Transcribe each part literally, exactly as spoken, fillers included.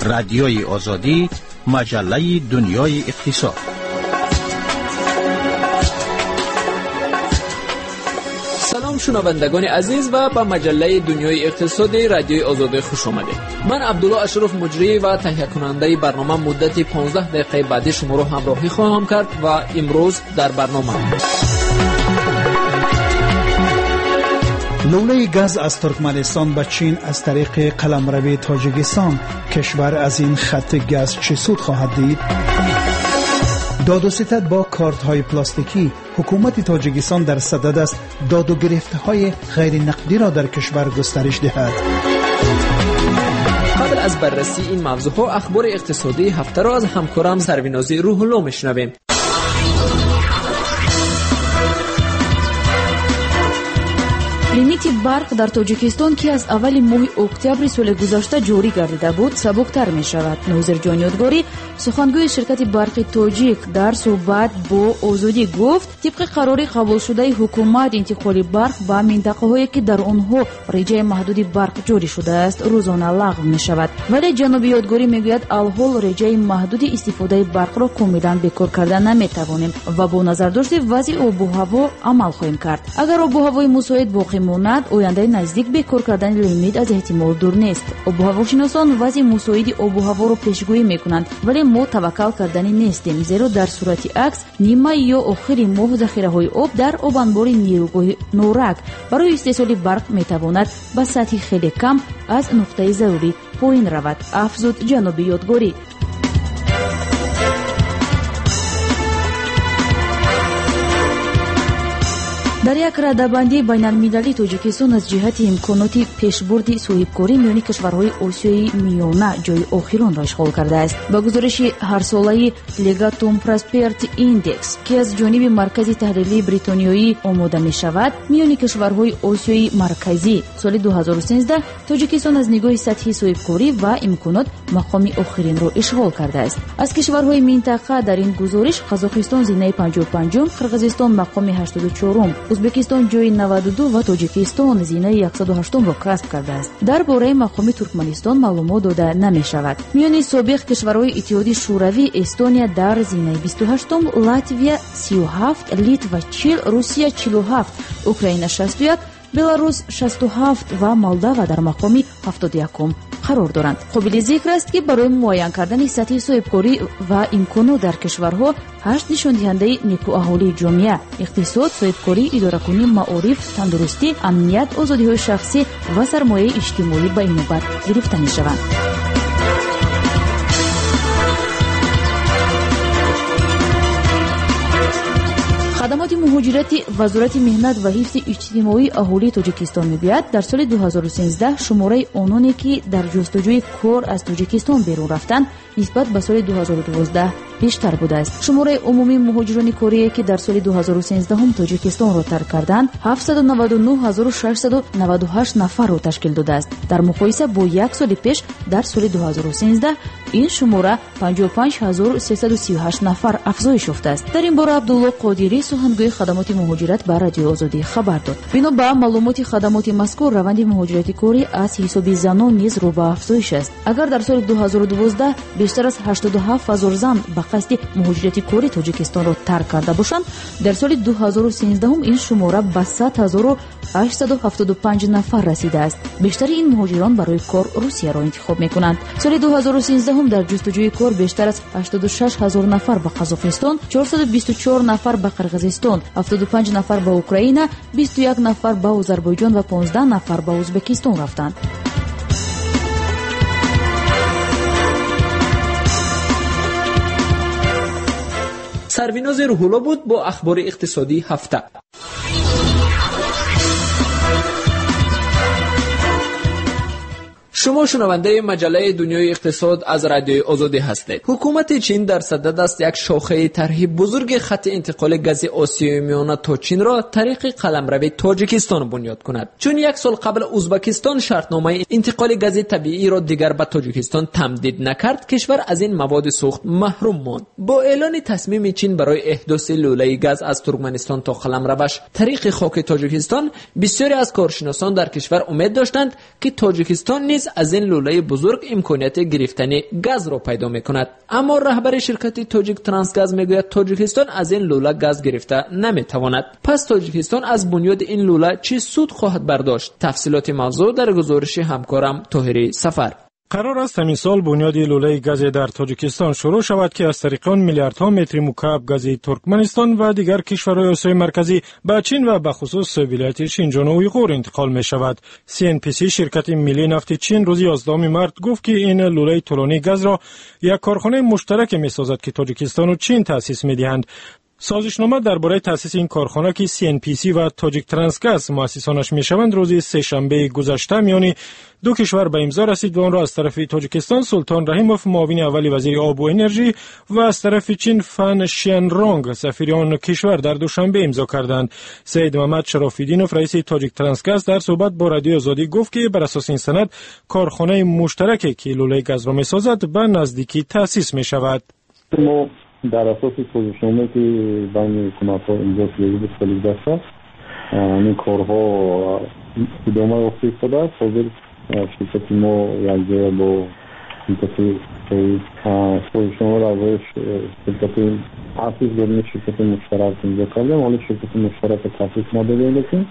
رادیوی آزادی، مجله دنیای اقتصاد. سلام شنوندگان عزیز و به مجله دنیای اقتصادی رادیوی آزادی خوش آمدید. من عبدالله اشرف مجری و تهیه کننده برنامه مدت پانزده دقیقه بعدی شما را همراهی خواهم کرد و امروز در برنامه لوله گاز از ترکمنستان به چین از طریق قلمرو تاجیکستان، کشور از این خط گاز چه سود خواهد دید؟ داد و ستد با کارت های پلاستیکی. حکومت تاجیکستان در صدد است داد و گرفته های غیر نقدی را در کشور گسترش دهد. قبل از بررسی این موضوع ها اخبار اقتصادی هفته را از همکارم سروینازی روح الله میشنویم. лимити барқ дар тоҷикистон ки аз аввали моҳи октябри соли гузашта ҷорӣ гардида буд сабуктар мешавад. нозир ҷониёдгорӣ, сухангӯи ширкати барқи тоҷик, дар суҳбат бо озодӣ гуфт, тибқи қарори қабулшудаи ҳукумат интиқоли барқ ба минтақаҳое ки дар онҳо реҷаи маҳдуди барқ ҷорӣ шудааст рӯзона лағв мешавад. вале ҷаноби ёдгорӣ мегӯяд алҳол реҷаи маҳдуди истифодаи барқро комилан бекор карда наметавонем ва бо назардошти вазъи обу ҳаво амал хоҳем кард. агар обу ҳавои мусоид боқӣ монад, ояндаи наздик бекор кардани лимит аз эҳтимол дур нест. обуҳавошиносон вазъи мусоиди обуҳаворо пешгӯӣ мекунанд, вале мо таваккал кардани нестем, зеро дар сурати акс нима ё охири моҳ захираҳои об дар обанбори нерӯгоҳи норак барои истеҳсоли барқ метавонад ба сатҳи хеле кам аз нуқтаи зарурӣ поин равад, афзуд ҷаноби ёдгорӣ. дар як радабандии байналмилалӣ тоҷикистон аз ҷиҳати имконоти пешбурди соҳибкорӣ миёни кишварҳои осиёи миёна ҷойи охиронро ишғол кардааст. ба гузориши ҳарсолаи Legatum Prosperity Index ки аз ҷониби маркази таҳлилии бритониёӣ омода мешавад, миёни кишварҳои осиёи марказӣ соли ду ҳазору сенздаҳ тоҷикистон аз нигоҳи сатҳи соҳибкорӣ ва имконот мақоми охиринро ишғол кардааст. аз кишварҳои минтақа дар ин гузориш Қазоқистон зинаи панҷоҳу панҷум, Қирғизистон мақоми ҳаштоду чорум, ӯзбекистон ҷои наваду ду ва тоҷикистон зинаи яксаду ҳаштумро касб кардааст. дар бораи мақоми Туркманистон маълумот дода намешавад. миёни собиқ кишварҳои иттиҳоди шӯравӣ Эстония дар зинаи бисту ҳаштум, Латвия сию ҳафт, Литва чил, Русия чилу ҳафт, Украина шасту як, Беларус шасту ҳафт ва Молдова дар мақоми ҳафтоду якум қарор доранд. қобили зикр аст ки барои муайян кардани сатҳи соҳибкорӣ ва имконот дар кишварҳо ҳашт нишондиҳандаи некӯаҳолии ҷомеа, иқтисод, соҳибкорӣ, идоракунӣ, маориф, тандурустӣ, амният, озодиҳои шахсӣ ва сармояи иҷтимоӣ ба инобат гирифта мешаванд. хадамоти муҳоҷирати вазорати меҳнат ва ҳифзи иҷтимоии аҳолии тоҷикистон мегӯяд, дар соли ду ҳазору сенздаҳ шумораи ононе ки дар ҷустуҷӯи кор аз тоҷикистон берун рафтанд нисбат ба соли ду ҳазору дувоздаҳ бештар будааст. шумораи умумии муҳоҷирони корие ки дар соли ду ҳазору сенздаҳум тоҷикистонро тарк карданд ҳафтсаду наваду нӯҳ ҳазору шашсаду наваду ҳашт нафарро ташкил додааст. дар муқоиса бо як соли пеш, дар соли ду ҳазору сенздаҳ ин шумора панҷоҳу панҷ ҳазору сесаду сию ҳашт нафар афзоиш ёфтааст. дар ин бора Абдулло Қодирӣ, сухангӯи хадамоти муҳоҷират ба Радиои Озодӣ хабар дод. бино ба маълумоти хадамоти мазкур, раванди муҳоҷирати корӣ аз ҳисоби занон низ рӯ ба афзоиш аст. агар дар соли ду ҳазору дувоздаҳ бештар аз ҳаштоду ҳафт ҳазор зан ба қасди муҳоҷирати корӣ тоҷикистонро тарк карда бошанд, дар соли ду ҳазору сенздаҳум ин шумора ба сад ҳазору ҳаштсаду ҳафтоду панҷ нафар расидааст. бештари ин муҳоҷирон барои кор Русияро интихоб мекунанд. соли ду ҳазору сенздаҳум дар ҷустуҷӯи кор бештар аз ҳаштоду шаш ҳазор нафар ба Қазоқистон, чорсаду бисту чор нафар ба Қирғизистон, ҳафтоду панҷ нафар ба Украина, бисту як нафар ба Озарбойҷон ва понздаҳ нафар ба Ӯзбекистон рафтанд. سرویناز روح‌الله بود با اخبار اقتصادی هفته. شما شنونده مجله دنیای اقتصاد از رادیوی آزادی هستید. حکومت چین در صدد است یک شاخه طرحی بزرگ خط انتقال گاز آسیای میانه تا چین را طریق قلمرو تاجیکستان بنیاد کند. چون یک سال قبل ازبکستان شرطنامه انتقال گاز طبیعی را دیگر به تاجیکستان تمدید نکرد، کشور از این مواد سوخت محروم ماند. با اعلان تصمیم چین برای احداث لوله گاز از ترکمنستان تا قلمروش طریق خاک تاجیکستان، بسیاری از کارشناسان در کشور امید داشتند که تاجیکستان نیز از این لوله بزرگ امکانیت گرفتن گاز را پیدا میکند. اما رهبر شرکت تاجیک ترانسگاز میگوید تاجیکستان از این لوله گاز گرفته نمیتواند. پس تاجیکستان از بنیاد این لوله چه سود خواهد برداشت؟ تفصیلات موضوع در گزارش همکارم طاهری سفر. قرار است همین سال بنیاد لوله گاز در تاجیکستان شروع شود که از طریق آن میلیاردها متر مکعب گاز ترکمنستان و دیگر کشورهای آسیای مرکزی به چین و به خصوص ولایت شینجان و اویغور انتقال می شود. سی ان پی سی شرکت ملی نفت چین روز یازدهم مارس گفت که این لوله طولانی گاز را یک کارخانه مشترک می سازد که تاجیکستان و چین تأسیس می دهند. سازشنامه درباره تأسیس این کارخانه که سی ان پی سی و تاجیک ترانسگاز مؤسسانش میشوند روز سه شنبه گذشته میان دو کشور به امضا رسید و آن را از طرف تاجیکستان سلطان رحیموف معاون اول وزیر آب و انرژی و از طرف چین فن شینرونگ سفیر آن کشور در دوشنبه امضا کردند. سید محمد شراف‌الدینوف رئیس تاجیک ترانسگاز در صحبت با رادیو آزادی گفت که بر اساس این سند کارخانه مشترکی که لوله گاز را میسازد به نزدیکی تأسیس میشود. در اساس سازشنامه‌ای که بین حکومت‌ها امضا شده بود سال گذشته این کارها ادامه یافته شده است. حاضر شرکت ما یک جای با شرکت سازشنامه را با شرکت تأسیس کردن شرکت مشترک امضا کردیم. حالا شرکت مشترک تأسیس نداده که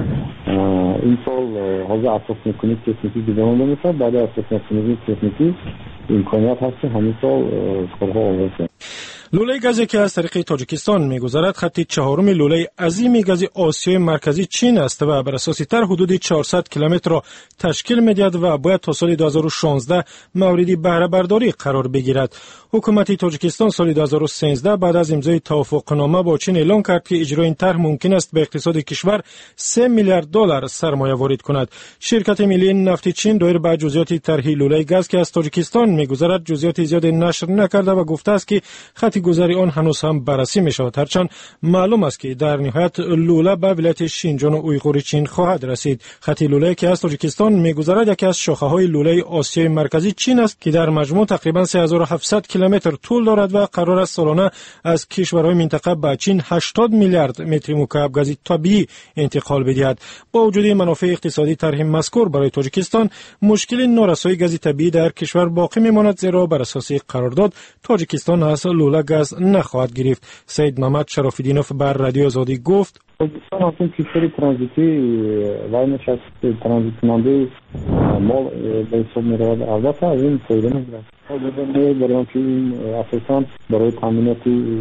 این سال حاضر اساس میکنید تکنیکی ادامه میشه. بعد اساس میکنید تکنیکی امکانیت هست که همین سال کارها آغاز شد. لوله گازی که از طریق تاجیکستان می‌گذرد خط چهارم لوله عظیم گاز آسیای مرکزی چین است و بر اساس طرح حدود چهارصد کیلومتر را تشکیل می‌دهد و باید تا سال دو هزار و شانزده موردی بهره برداری قرار بگیرد. حکومت تاجیکستان سال دو هزار و سیزده بعد از امضای توافقنامه با چین اعلام کرد که اجرای این طرح ممکن است به اقتصاد کشور سه میلیارد دلار سرمایه وارد کند. شرکت ملی نفت چین دایر به جزئیات طرح لوله گاز که از تاجیکستان می‌گذرد جزئیات زیاد نشر نکرده و گفته است که خط گذری آن هنوز هم بررسی می شود. هرچند معلوم است که در نهایت لوله به ولایت شینجان و اویغور چین خواهد رسید. خط لوله که از تاجیکستان می گذرد یکی از شاخه های لوله آسیای مرکزی چین است که در مجموع تقریبا سه هزار و هفتصد کیلومتر طول دارد و قرار است سالانه از کشورهای منطقه به چین هشتاد میلیارد متر مکعب گاز طبیعی انتقال بدهد. با وجود منافع اقتصادی طرح مذکور برای تاجیکستان مشکل نارسایی گاز طبیعی در کشور باقی میماند، زیرا بر اساس قرارداد تاجیکستان از لوله گاز نخواهد گرفت. سید محمد شراف‌الدینوف بر رادیو آزادی گفت تاجیکستان اصلا کشور ترانزیتی و نشست ترانزیت کننده مال به حساب می رود. البته از این فایده نگیرد. برای که این اساساً برای تامینات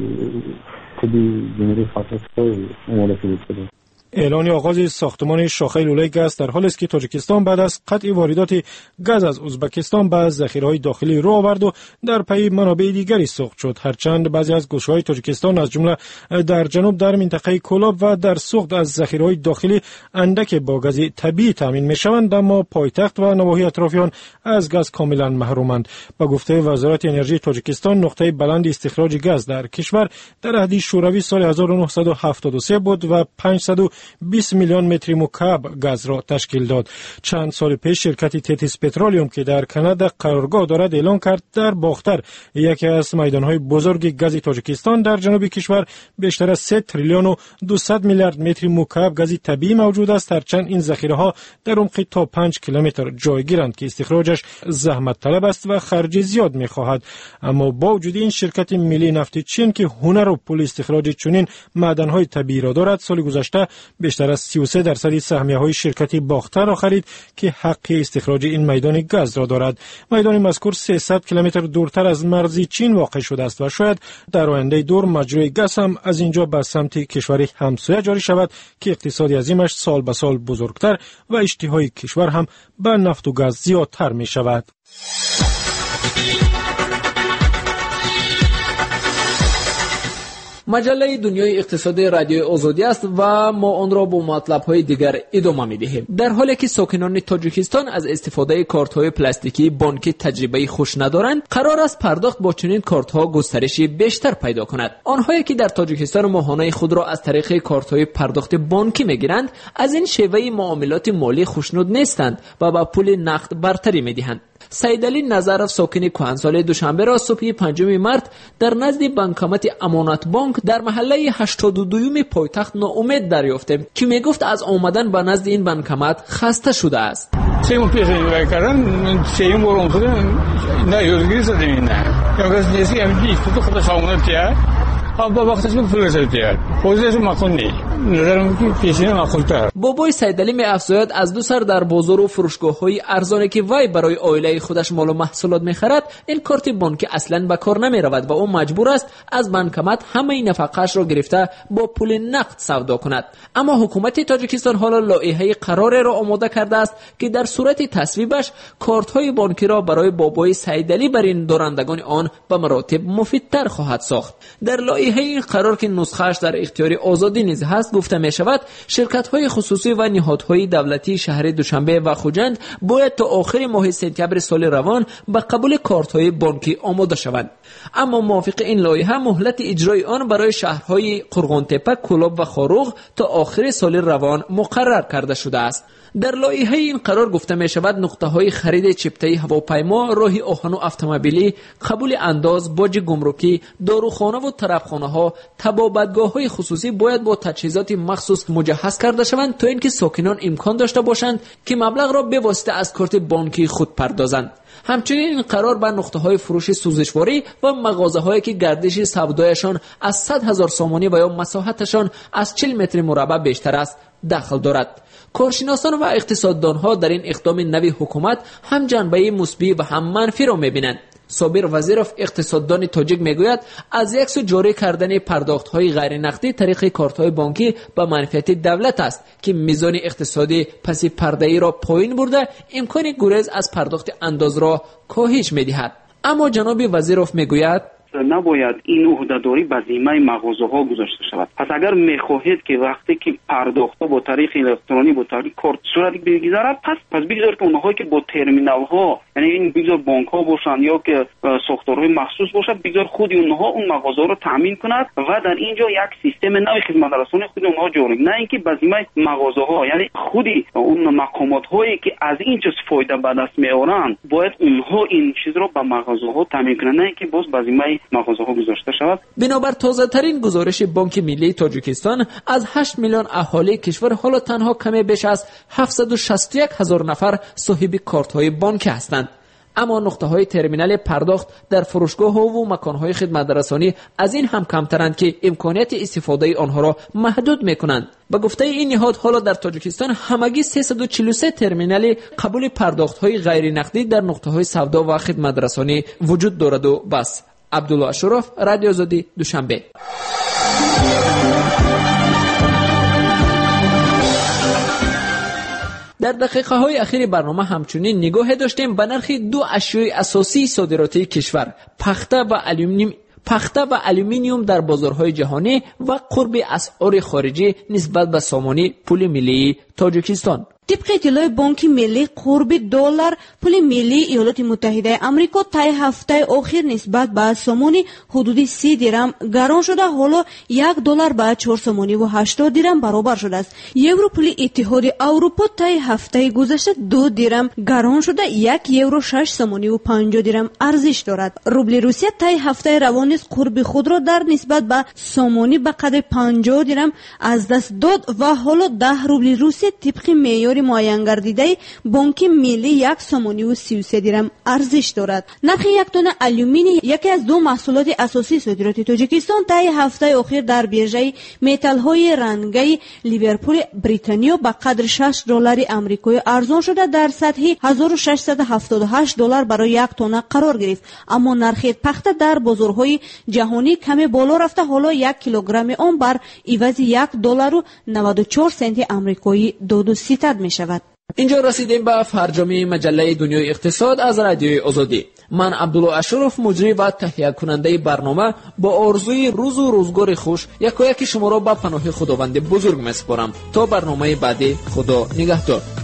طبی جمهوری خاکستان آماده شده. اعلان آغاز ساختمان شاخه لوله گاز در حالی است که تاجیکستان بعد از قطع واردات گاز از ازبکستان به ذخیره‌های داخلی رو آورد و در پی منابع دیگری سوق شد. هرچند بعضی از گوشه‌های تاجیکستان از جمله در جنوب در منطقه کولاب و در سوق از ذخیره‌های داخلی اندک با گاز طبیعی تامین می‌شوند، اما پایتخت و نواحی اطرافیان از گاز کاملا محرومند. با گفته وزارت انرژی تاجیکستان نقطه بلند استخراج گاز در کشور در عهد شوروی سال هزار و نهصد و هفتاد و سه بود و پانصد و بیست میلیون متر مکعب گاز را تشکیل داد. چند سال پیش شرکت تتیس پترولیوم که در کانادا قرارگاه دارد اعلان کرد در باختر یکی از میدانهای بزرگ گاز تاجیکستان در جنوب کشور بیشتر از سه تریلیون و دویست میلیارد متر مکعب گاز طبیعی موجود است. هرچند این ذخیره ها در عمق تا پنج کیلومتر جایگیرند که استخراجش زحمت طلب است و خرج زیاد می خواهد. اما با وجود این شرکت ملی نفت چین که هنر و پول استخراج چنین معدن‌های طبیعی را دارد، سال گذشته بیشتر از سی و سه درصد سهمیه‌های شرکت باختر را خرید که حق استخراج این میدان گاز را دارد. میدان مذکور سیصد کیلومتر دورتر از مرز چین واقع شده است و شاید در آینده دور مجرای گاز هم از اینجا به سمت کشور همسایه جاری شود که اقتصادی عظیمش سال به سال بزرگتر و اشتهای کشور هم به نفت و گاز زیادتر می شود. مجله دنیای اقتصاد رادیو آزادی است و ما آن را با مطلب‌های دیگر ادامه می‌دهیم. در حالی که ساکنان تاجیکستان از استفاده کارت‌های پلاستیکی بانکی تجربه خوش ندارند، قرار است پرداخت با چنین کارت‌ها گسترش بیشتر پیدا کند. آنهایی که در تاجیکستان ماهانه خود را از طریق کارت‌های پرداخت بانکی می‌گیرند، از این شیوه معاملات مالی خوشنود نیستند و با پول نقد برتری می‌دهند. سیدعلی نظرف ساکن کهنسالی دوشنبه را صبح پنجم مارس در نزد بانکمت امانت بانک در محله هشتاد و دوم پایتخت ناامید دریافتیم که میگفت از آمدن به نزد این بانکمت خسته شده است. سیم پیشنهاد کردن سیم برون خودم نه یوزگیری زدیم نه یا کسی نیستی همین تو خود خامونت کرد اب با وقتش من فرصت دیار پوزش مخونی نظرم که پیشینه مخونتر. بابای سیدعلی می افزاید از دو سر در بازار و فروشگاه‌های ارزانی که وی برای عائله خودش مال و محصولات می‌خرد این کارت بانکی اصلاً به کار نمی‌رود و او مجبور است از بانکمت همه نفقه‌اش را گرفته با پول نقد سودا کند. اما حکومت تاجیکستان حالا لایحه قرار را آماده کرده است که در صورت تصویبش کارت‌های بانکی را برای بابای سیدعلی بر این دارندگان آن به مراتب مفیدتر خواهد ساخت. در لایحه این قرار که نسخه‌اش در اختیار آزادی نیز هست گفته می شود شرکت‌های خصوصی و نهادهای دولتی شهر دوشنبه و خوجند باید تا آخر ماه سپتامبر سال روان به قبول کارت‌های بانکی آماده شوند. اما موافق این لایحه مهلت اجرای آن برای شهرهای قرغان‌تپه، کولاب و خاروغ تا آخر سال روان مقرر کرده شده است. در لایحه این قرار گفته می شود نقطه‌های خرید چپتای هواپیما، راه آهن و اتومبیلی، قبول انداز، باج گمرکی، داروخانه و طرفخانه‌ها، طبابتگاه‌های خصوصی باید با تجهیزات مخصوص مجهز کرده شوند تا اینکه ساکنان امکان داشته باشند که مبلغ را به واسطه از کارت بانکی خود پردازند. همچنین این قرار بر نقطه‌های فروش سوزشواری و مغازه‌هایی که گردش سودایشان از صد هزار سامانی و یا مساحتشان از چهل متر مربع بیشتر است دخل دارد. کارشناسان و اقتصاددانها در این اقدام نوی حکومت هم جنبه مثبت و هم منفی را می‌بینند. صابر وزیرов اقتصاددان تاجیک میگوید از یک سو جاری کردن پرداخت‌های غیر نقدی طریق کارت‌های بانکی به منفعت دولت است که میزان اقتصادی پس پرده‌ای را پایین برده امکان گریز از پرداخت انداز را کاهش می‌دهد. اما جناب وزیرov میگوید نباید این عهده‌داری به ذمه مغازه‌ها گذاشته شود. پس اگر می‌خواهید که وقتی که پرداخت‌ها با طریق الکترونیک با طریق کارت صورت بگذارد پس پس بگذار که اونهایی که با ترمینال‌ها یعنی این بگذار بانک‌ها باشن یا که ساختارهای مخصوص باشد بگذار خود اونها اون مغازه‌ها رو تامین کند و در اینجا یک سیستم نوی خدمت‌رسانی خود اونها جاری نه اینکه به ذمه مغازه‌ها یعنی خودی اون مقامات‌هایی که از این چیز فایده به دست می‌آورند باید اونها این چیز رو به مغازه‌ها تامین کنند نه اینکه باز به ذمه مغازه‌ها گذاشته شود. بنابر تازه ترین گزارش بانک ملی تاجیکستان از هشت میلیون اهالی کشور حالا تنها کمی بیش از هفتصد و شصت و یک هزار نفر صاحب کارت‌های بانکی هستند. اما نقطه‌های ترمینال پرداخت در فروشگاه‌ها و مکان‌های خدمت‌رسانی از این هم کمترند که امکانیت استفاده آنها را محدود می‌کنند. به گفته این نهاد حالا در تاجیکستان همگی سیصد و چهل و سه ترمینال قبول پرداخت‌های غیر نقدی در نقطه‌های سودا و خدمت‌رسانی وجود دارد و بس. عبدالله اشرف، رادیو آزادی، دوشنبه. در دقیقه های اخیر برنامه همچنین نگاه داشتیم به نرخ دو اشیای اساسی صادراتی کشور، پخته و الومینیوم پخته و الومینیوم در بازارهای جهانی و قرب اسعار خارجی نسبت به سامانی پول ملی تاجیکستان. طبق اطلاع بانک ملی قرب دلار پول ملی ایالات متحده آمریکا طی هفته اخیر نسبت به سامانی حدود سی درم گران شده حالا یک دلار به چهار سامانی و هشتاد درم برابر شده است. یورو پول اتحاد اروپا طی هفته گذشته دو درم گران شده یک یورو شش سامانی و پنجاه درم ارزش دارد. روبل روسیه طی هفته روان نیز قرب خود را در نسبت به سامانی به قدر پنجاه درم از دست داد و حالا ده روبل روسیه طبق معیار معین گردیده بانک ملی یک سامانی و سی و سه درم ارزش دارد. نرخ یک تن الومینی یکی از دو محصولات اساسی صادرات تاجیکستان طی هفته اخیر در بیرژه متال های رنگی لیورپول بریتانیا به قدر شش دلار آمریکایی ارزان شده در سطح هزار و ششصد و هفتاد و هشت دلار برای یک تن قرار گرفت. اما نرخ پخته در بازارهای جهانی کمی بالا رفته حالا یک کیلوگرم آن بر عوض یک دلار و نود و چهار سنت آمریکایی دو و ستد می شود. اینجا رسیدیم به فرجام مجله دنیای اقتصاد از رادیو آزادی. من عبدالله اشرف مجری و تهیه کننده برنامه با آرزوی روز و روزگار خوش یکایک شما را به پناه خداوند بزرگ میسپارم تا برنامه بعدی. خدا نگهدار.